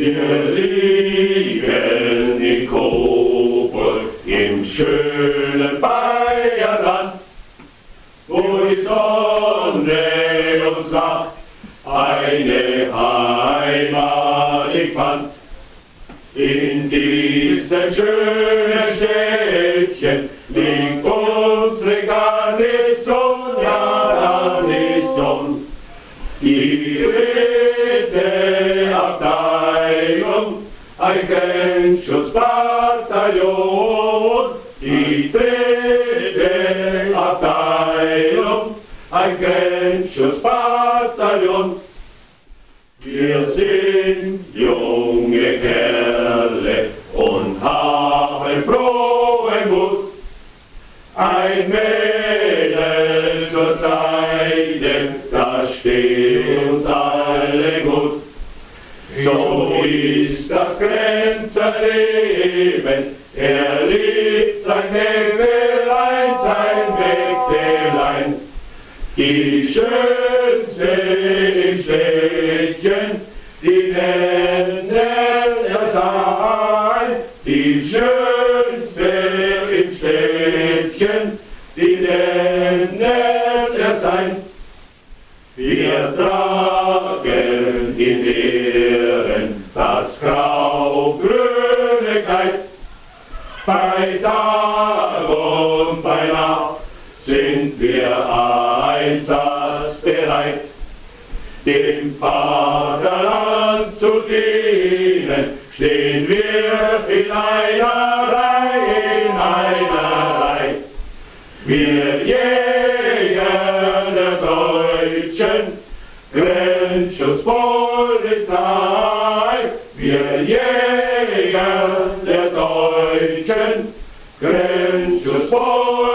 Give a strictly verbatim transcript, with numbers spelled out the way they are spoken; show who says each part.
Speaker 1: Wir liegen in Coburg im schönen Bayerland, wo die Sonne uns macht, eine Heimat ich fand. In diesem schönen Städtchen liegt unsere Garnison, ja Garnison. Die dritte Abteilung, ein Grenzschutzbataillon. Die dritte Abteilung, ein Grenzschutzbataillon. Wir sind junge Kerle und haben frohen Mut. Ein Mädel zur Seite, das steht uns alle gut. So ist das Grenzerleben, er liebt sein Mägdelein, sein Mägdelein. Die schönste im Städtchen, die nennen er sein. Die schönste im Städtchen, die nennen er sein. Wir tragen in Ehren das grau-grüne Kleid. Bei Tag und bei Nacht sind wir einsatzbereit, dem Vaterland zu dienen, stehen wir in einer Reihe, in einer Reihe. Wir Jäger der deutschen Grenzschutzpolizei, wir Jäger der deutschen Grenzschutzpolizei.